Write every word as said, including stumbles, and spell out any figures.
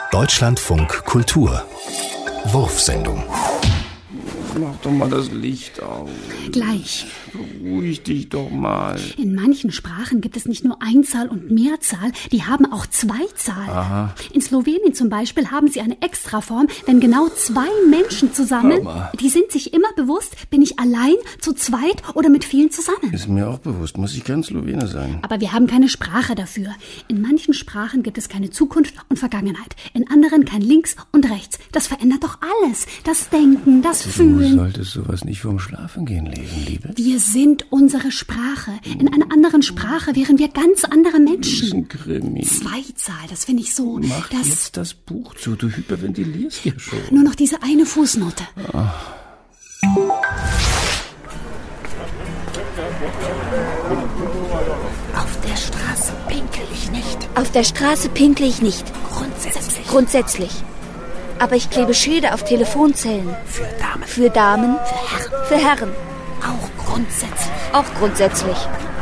Deutschlandfunk Kultur. Wurfsendung. Mach doch mal das Licht aus. Gleich. Beruhig dich doch mal. In manchen Sprachen gibt es nicht nur Einzahl und Mehrzahl, die haben auch Zweizahl. Aha. In Slowenien zum Beispiel haben sie eine Extraform, wenn genau zwei Menschen zusammen, Aber. die sind sich immer bewusst, bin ich allein, zu zweit oder mit vielen zusammen. Ist mir auch bewusst, muss ich kein Slowene sein. Aber wir haben keine Sprache dafür. In manchen Sprachen gibt es keine Zukunft und Vergangenheit. In anderen kein Links und Rechts. Das verändert doch alles. Das Denken, das Fühlen. Du solltest sowas nicht vorm Schlafengehen lesen, Liebe. Wir sind unsere Sprache. In einer anderen Sprache wären wir ganz andere Das ist Menschen. ein Krimi. Zweizahl, das finde ich so. Mach Das jetzt das Buch zu, du hyperventilierst ja schon. nur noch diese eine Fußnote. Auf der Straße pinkel ich nicht. Auf der Straße pinkle ich nicht. Grundsätzlich. Grundsätzlich. Aber ich klebe Schilder auf Telefonzellen. Für Damen. Für Damen. Für Herren. Für Herren. Auch grundsätzlich. Auch grundsätzlich.